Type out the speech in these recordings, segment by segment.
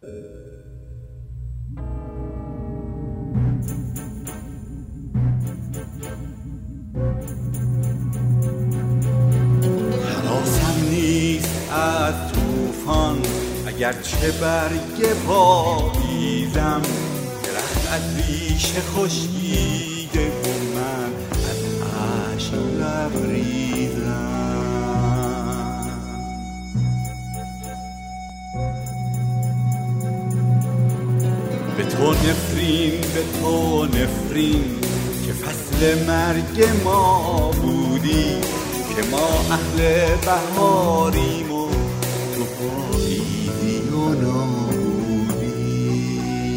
هراسم نیست از طوفان اگرچه برگ پاییزم، درخت از ریشه خشکیده و من از اشک لبریزم. به تو نفرین، به تو نفرین که فصل مرگ ما بودی، که ما اهل بهاریم و تو پاییزی و نابودی.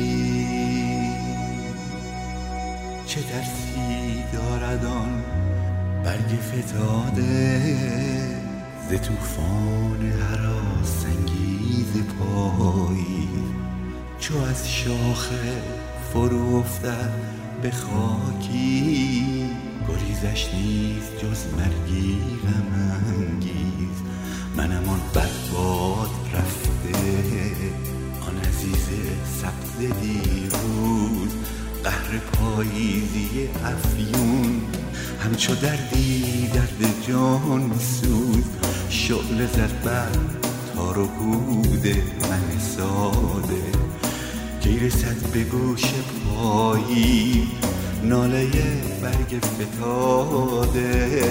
چه ترسی دارد آن برگ فتاده ز طوفان هراس‌انگیز پاییز، چو از شاخه فرو افتد به خاکی، گریزش نیست جز مرگی غم انگیز. منم آن برباد رفته، آن عزیز سبز دیروز، قهر پاییزی افیون، همچو دردی درد جان سوز. شعله زد بر تار و پود من ساده، کی رسد به گوش پایی ناله برگ فتاده.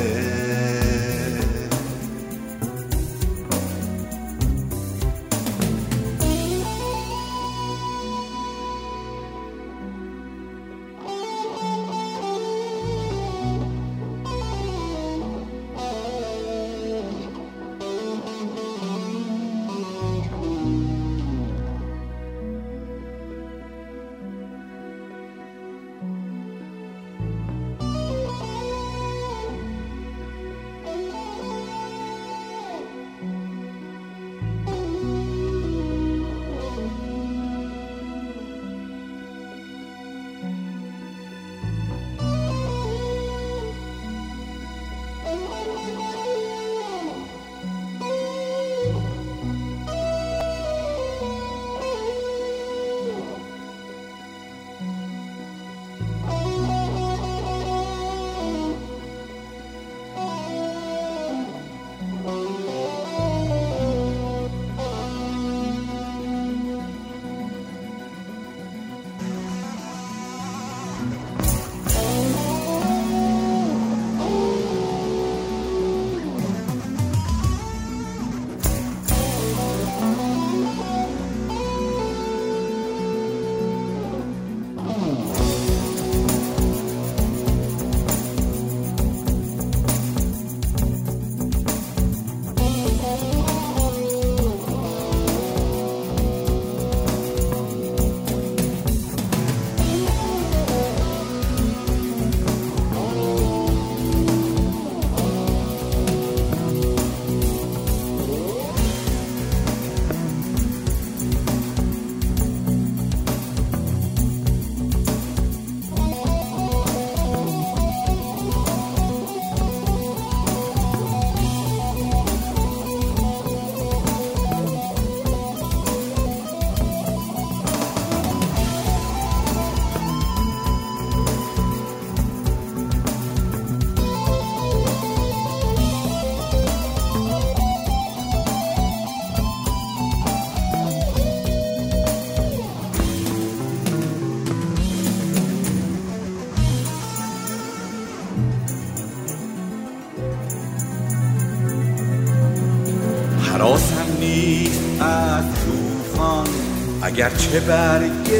هراسم نیست از طوفان اگرچه برگ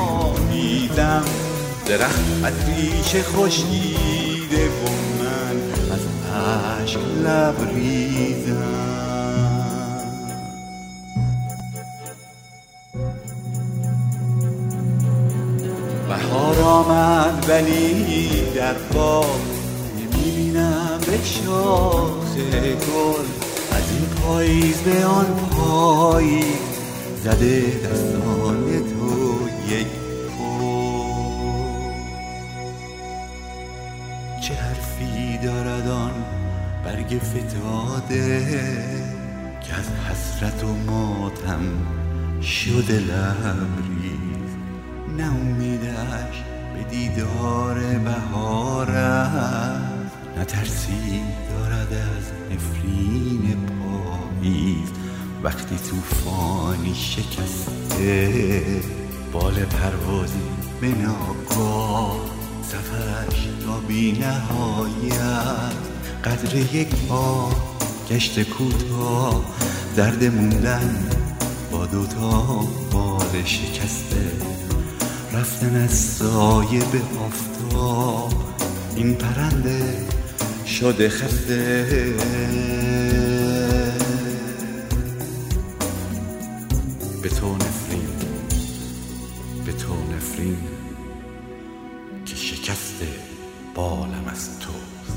پاییزم، درخت از ریشه خشکیده و من از اشک لبریزم. بهار آمد ولی در باغ نمیبینم به شاخ گل، از این پاییز به آن پاییز زده دستان تو یک چه حرفی دارد آن برگ فتاده که از حسرت و ماتم شده لبریز، نه امیدش به دیدار بهار است، نه ترسی دارد از نفرین پاییز. وقتی طوفانی شکسته بال پروازی به ناگاه، سفرش تا بی نهایت قدر یک پا گشت کوتاه، درد موندن با دوتا بال شکسته، رفتن از سایه به آفتاب، این پرنده شده خسته. به تو نفرین که شکست بالم از توست.